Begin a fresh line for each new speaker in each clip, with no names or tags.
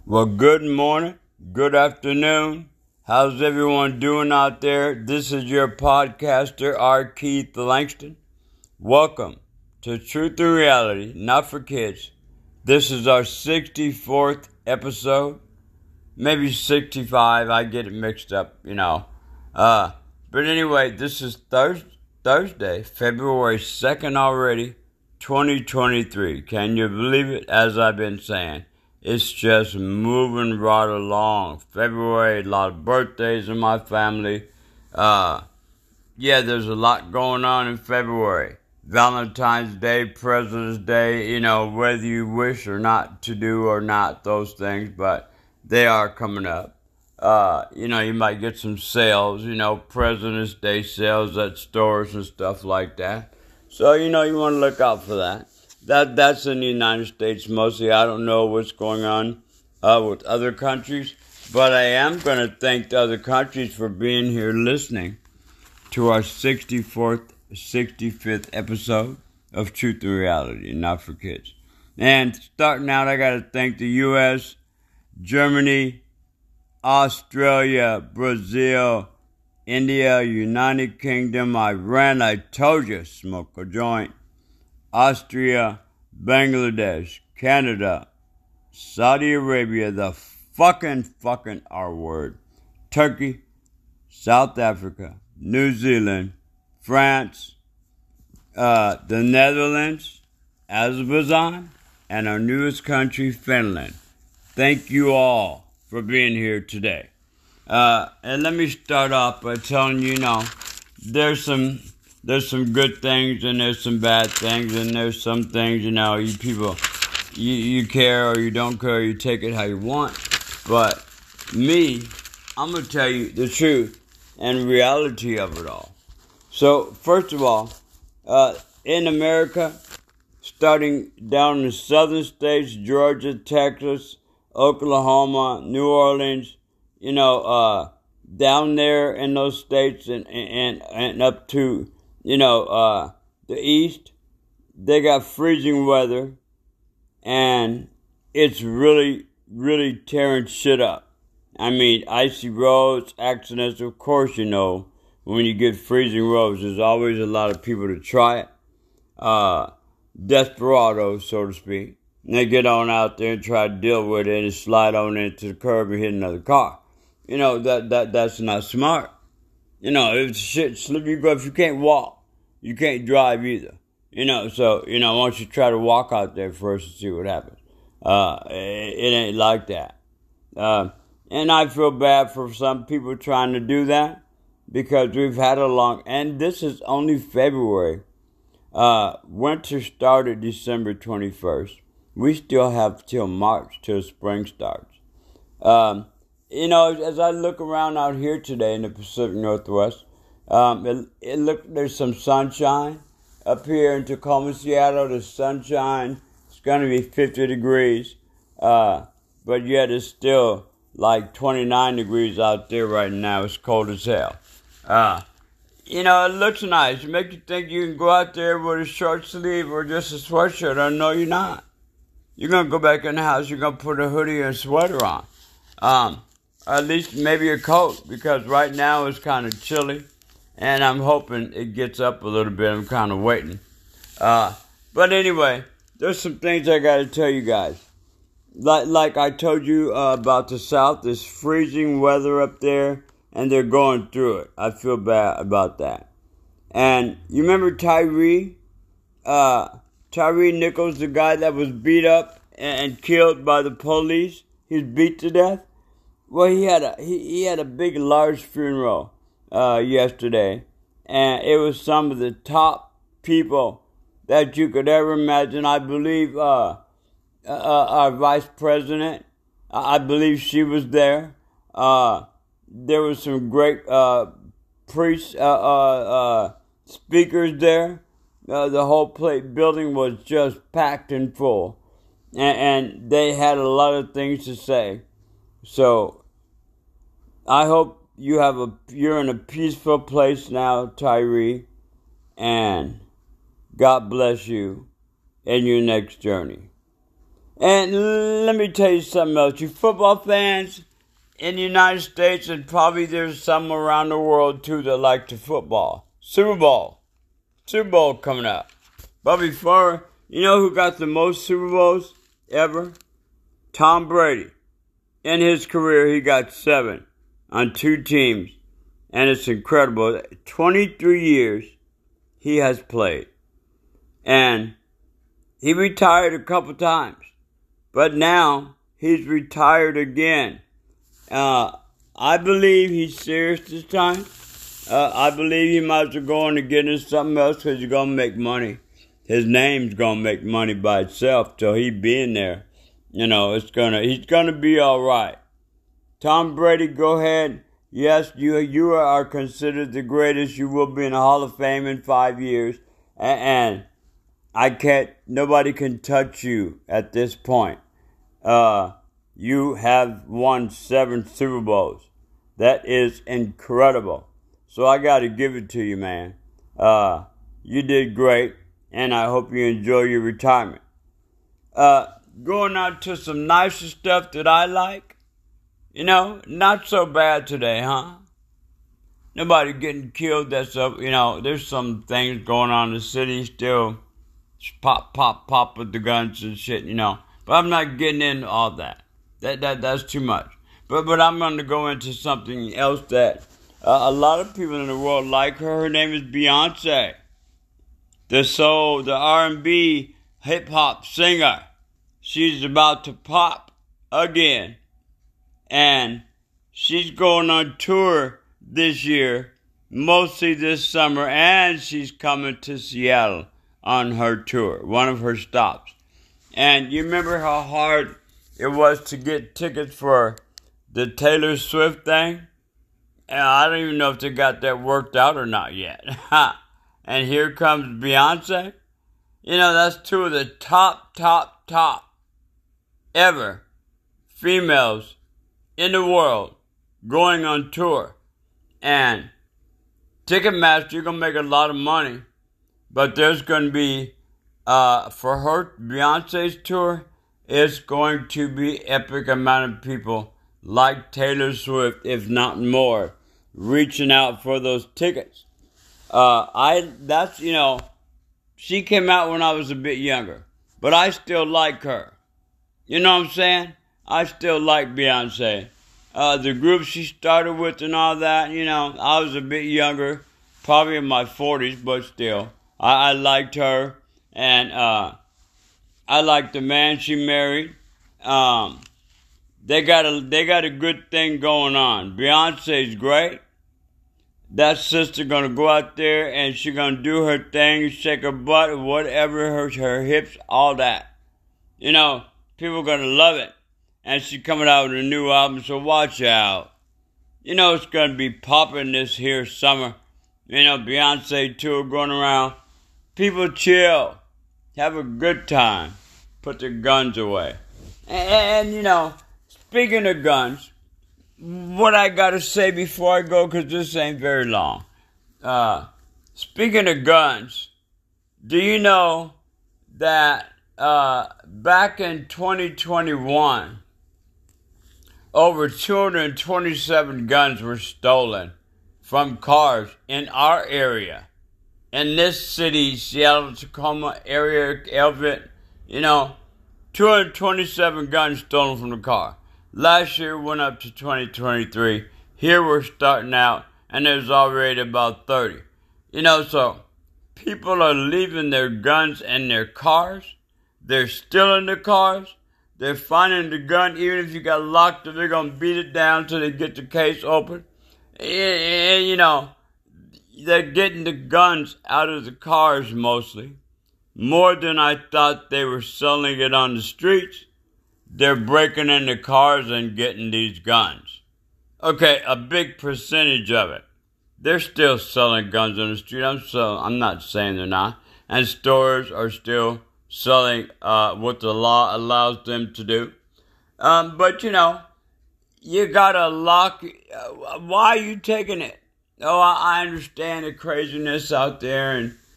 Well, good morning, good afternoon. How's everyone doing out there? This is your podcaster, R. Keith Langston. Welcome to Truth and Reality, Not for Kids. This is our 64th episode, maybe 65. I get it mixed up. But anyway, this is Thursday, February 2nd already, 2023. Can you believe it? As I've been saying, it's just moving right along. February, a lot of birthdays in my family. There's a lot going on in February. Valentine's Day, President's Day, whether you wish or not to do or not those things, but they are coming up. You might get some sales, President's Day sales at stores and stuff like that. So, you want to look out for that. That's in the United States mostly. I don't know what's going on with other countries, but I am going to thank the other countries for being here listening to our 65th episode of Truth and Reality, Not for Kids. And starting out, I got to thank the U.S., Germany, Australia, Brazil, India, United Kingdom, Iran, I told you, smoke a joint, Austria, Bangladesh, Canada, Saudi Arabia, the fucking R word, Turkey, South Africa, New Zealand, France, the Netherlands, Azerbaijan, and our newest country, Finland. Thank you all for being here today. And let me start off by telling you, there's some good things and there's some bad things, and there's some things, you people, you care or you don't care, you take it how you want. But me, I'm going to tell you the truth and reality of it all. So, first of all, in America, starting down in the southern states, Georgia, Texas, Oklahoma, New Orleans, down there in those states and up to, the east, they got freezing weather, and it's really, really tearing shit up. I mean, icy roads, accidents, of course, when you get freezing roads, there's always a lot of people to try it. Desperados, so to speak. And they get on out there and try to deal with it and slide on into the curb and hit another car. That's not smart. If shit slip, if you can't walk, you can't drive either. So, why don't you try to walk out there first and see what happens. It ain't like that. And I feel bad for some people trying to do that, because we've had and this is only February. Winter started December 21st. We still have till March till spring starts. As I look around out here today in the Pacific Northwest, there's some sunshine up here in Tacoma, Seattle. The sunshine, it's going to be 50 degrees, but yet it's still like 29 degrees out there right now. It's cold as hell. It looks nice. It makes you think you can go out there with a short sleeve or just a sweatshirt. No, you're not. You're going to go back in the house. You're going to put a hoodie and a sweater on. At least maybe a coat, because right now it's kind of chilly. And I'm hoping it gets up a little bit. I'm kind of waiting. But anyway, there's some things I got to tell you guys. Like I told you about the South, there's freezing weather up there, and they're going through it. I feel bad about that. And you remember Tyree? Tyree Nichols, the guy that was beat up and killed by the police. He was beat to death. Well, he had a big, large funeral yesterday, and it was some of the top people that you could ever imagine. I believe our vice president, I believe she was there. There was some great priests, speakers there. The whole building was just packed and full, and they had a lot of things to say. So I hope you're in a peaceful place now, Tyree, and God bless you in your next journey. And let me tell you something else. You football fans in the United States, and probably there's some around the world too that like the football. Super Bowl. Super Bowl coming up. But before, you know who got the most Super Bowls ever? Tom Brady. In his career, he got 7 on 2 teams. And it's incredible. 23 years he has played. And he retired a couple times. But now he's retired again. I believe he's serious this time. I believe he might as well go on and get into something else because he's going to make money. His name's going to make money by itself, so he being there. You know, he's going to be all right. Tom Brady, go ahead. Yes, you are considered the greatest. You will be in the Hall of Fame in 5 years. And nobody can touch you at this point. You have won 7 Super Bowls. That is incredible. So I got to give it to you, man. You did great, and I hope you enjoy your retirement. Going on to some nicer stuff that I like. You know, not so bad today, huh? Nobody getting killed. That's up. You know, there's some things going on in the city still. Pop, pop, pop with the guns and shit, you know. But I'm not getting into all that. That's too much. But I'm going to go into something else that a lot of people in the world like her. Her name is Beyonce. The R&B hip-hop singer. She's about to pop again. And she's going on tour this year, mostly this summer, and she's coming to Seattle on her tour, one of her stops. And you remember how hard it was to get tickets for the Taylor Swift thing? And I don't even know if they got that worked out or not yet. And here comes Beyonce. You know, that's 2 of the top ever females in the world going on tour. And Ticketmaster, you're going to make a lot of money. But there's going to be, for her, Beyonce's tour, it's going to be epic amount of people like Taylor Swift, if not more, reaching out for those tickets. She came out when I was a bit younger, but I still like her. You know what I'm saying? I still like Beyonce. The group she started with and all that, you know, I was a bit younger, probably in my 40s, but still. I liked her, and I liked the man she married. They got a good thing going on. Beyonce's great. That sister gonna go out there and she gonna do her thing, shake her butt, whatever, her hips, all that. You know, people gonna love it. And she coming out with a new album, so watch out. You know it's gonna be popping this here summer. You know, Beyonce tour going around. People chill. Have a good time. Put their guns away. And you know, speaking of guns, what I gotta say before I go, because this ain't very long. Speaking of guns, do you know that back in 2021, over 227 guns were stolen from cars in our area? In this city, Seattle, Tacoma area, Elbit, you know, 227 guns stolen from the car. Last year went up to 2023. Here we're starting out, and there's already about 30. You know, so people are leaving their guns in their cars. They're stealing the cars. They're finding the gun. Even if you got locked up, they're going to beat it down till they get the case open. And, you know, they're getting the guns out of the cars mostly. More than I thought they were selling it on the streets. They're breaking into cars and getting these guns. Okay, a big percentage of it. They're still selling guns on the street. I'm not saying they're not. And stores are still selling what the law allows them to do. But, you know, you gotta lock. Why are you taking it? Oh, I understand the craziness out there, and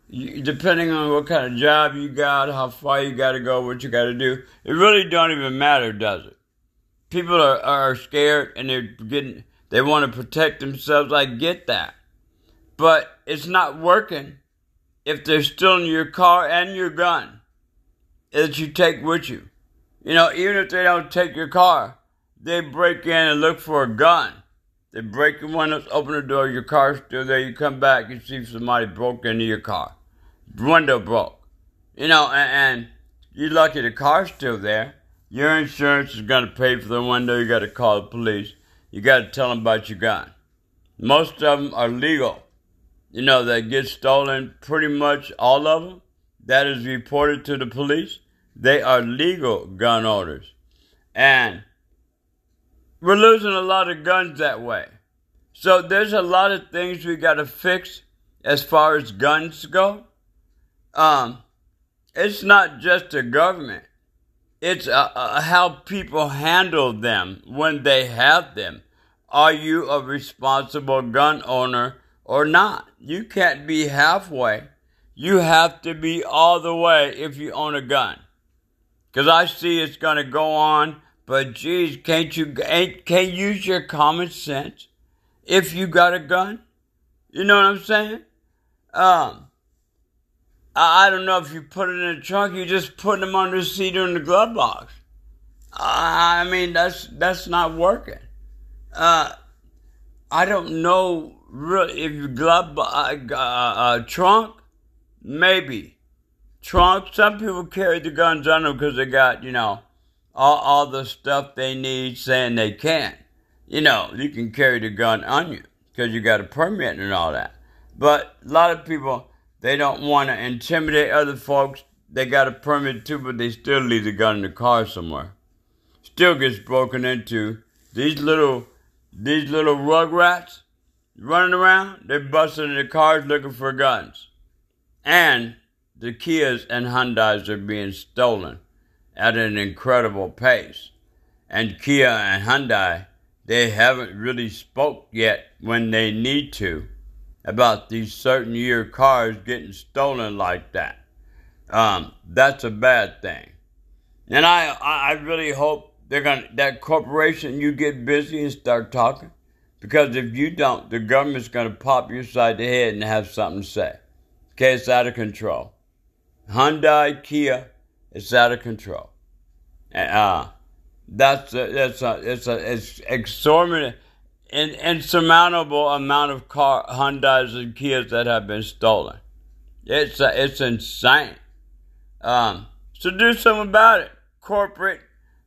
depending on what kind of job you got, how far you got to go, what you got to do, it really don't even matter, does it? People are scared and they want to protect themselves. I get that. But it's not working if they're stealing your car and your gun that you take with you. Even if they don't take your car, they break in and look for a gun. They break your windows, open the door, your car's still there. You come back, you see somebody broke into your car. The window broke. And you're lucky the car's still there. Your insurance is going to pay for the window. You got to call the police. You got to tell them about your gun. Most of them are legal. That get stolen, pretty much all of them. That is reported to the police. They are legal gun owners. And we're losing a lot of guns that way. So there's a lot of things we got to fix as far as guns go. It's not just the government. It's how people handle them when they have them. Are you a responsible gun owner or not? You can't be halfway. You have to be all the way if you own a gun. Because I see it's going to go on, but geez, can't you use your common sense if you got a gun? You know what I'm saying? I don't know if you put it in a trunk, you just put them under the seat or in the glove box. I mean, that's not working. I don't know really if you trunk, maybe. Trunk, some people carry the guns on them because they got, all the stuff they need saying they can. You can carry the gun on you because you got a permit and all that. But a lot of people, they don't want to intimidate other folks. They got a permit too, but they still leave the gun in the car somewhere. Still gets broken into. These little rugrats running around, they're busting in the cars looking for guns. And the Kias and Hyundais are being stolen at an incredible pace. And Kia and Hyundai, they haven't really spoke yet when they need to about these certain year cars getting stolen like that. That's a bad thing. And I really hope that corporation, you get busy and start talking. Because if you don't, the government's going to pop you side the head and have something to say. Okay, it's out of control. Hyundai, Kia, it's out of control. It's exorbitant, an insurmountable amount of Hyundais and Kias that have been stolen. It's insane. So do something about it. Corporate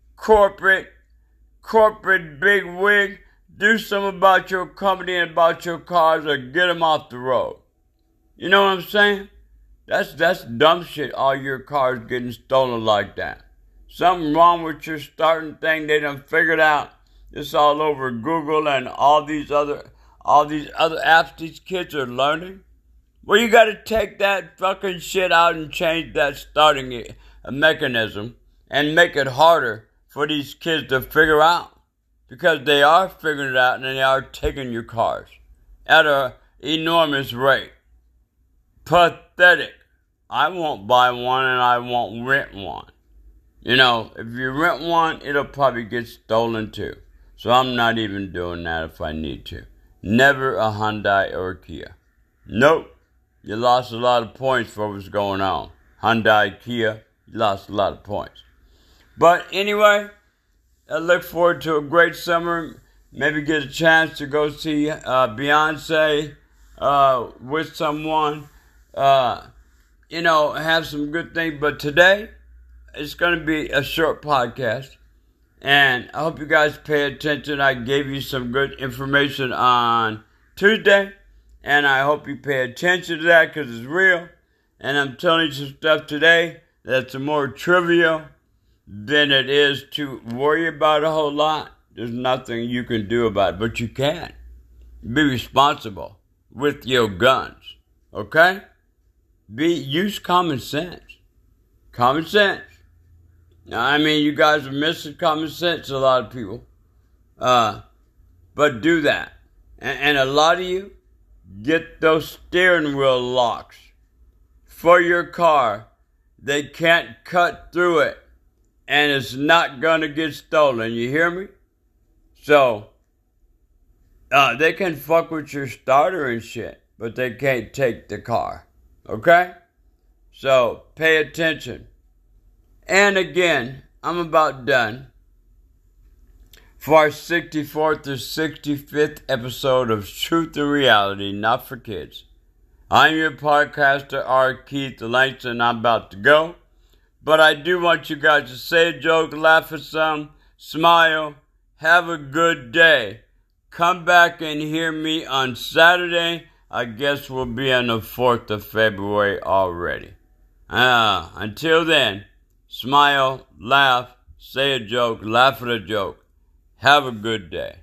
big wig. Do something about your company and about your cars, or get them off the road. You know what I'm saying? That's dumb shit, all your cars getting stolen like that. Something wrong with your starting thing, they done figured out. It's all over Google and all these other apps these kids are learning. Well, you got to take that fucking shit out and change that starting mechanism and make it harder for these kids to figure out. Because they are figuring it out and they are taking your cars at an enormous rate. Pathetic. I won't buy one and I won't rent one. If you rent one, it'll probably get stolen too. So I'm not even doing that if I need to. Never a Hyundai or a Kia. Nope. You lost a lot of points for what's going on. Hyundai, Kia, you lost a lot of points. But anyway, I look forward to a great summer. Maybe get a chance to go see Beyonce with someone. Have some good things. But today, it's going to be a short podcast. And I hope you guys pay attention. I gave you some good information on Tuesday. And I hope you pay attention to that because it's real. And I'm telling you some stuff today that's more trivial than it is to worry about a whole lot. There's nothing you can do about it, but you can. Be responsible with your guns, okay? Use common sense. Common sense. Now, I mean, you guys are missing common sense, a lot of people. But do that. And a lot of you, get those steering wheel locks. for your car. They can't cut through it, and it's not going to get stolen. You hear me? So, they can fuck with your starter and shit, but they can't take the car. Okay? So, pay attention. And again, I'm about done for our 64th or 65th episode of Truth and Reality, Not for Kids. I'm your podcaster, R. Keith Langston. I'm about to go. But I do want you guys to say a joke, laugh at some, smile, have a good day. Come back and hear me on Saturday. I guess we'll be on the 4th of February already. Until then, smile, laugh, say a joke, laugh at a joke. Have a good day.